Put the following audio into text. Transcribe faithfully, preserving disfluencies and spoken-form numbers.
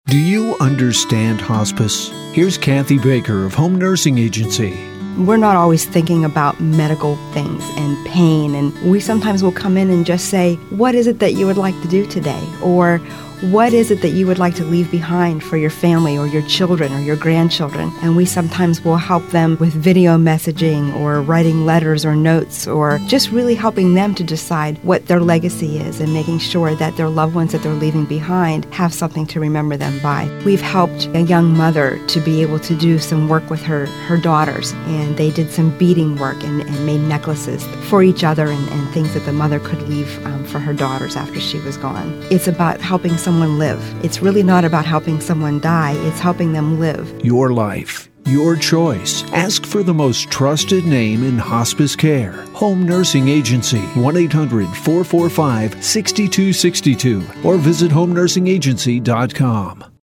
Do you understand hospice? Here's Kathy Baker of Home Nursing Agency. We're not always thinking about medical things and pain, and we sometimes will come in and just say, what is it that you would like to do today? Or what is it that you would like to leave behind for your family or your children or your grandchildren? And we sometimes will help them with video messaging or writing letters or notes, or just really helping them to decide what their legacy is and making sure that their loved ones that they're leaving behind have something to remember them by. We've helped a young mother to be able to do some work with her, her daughters, and they did some beading work and, and made necklaces for each other and, and things that the mother could leave um, for her daughters after she was gone. It's about helping someone live. It's really not about helping someone die. It's helping them live. Your life, your choice. Ask for the most trusted name in hospice care. Home Nursing Agency, one eight hundred, four four five, six two six two, or visit home nursing agency dot com.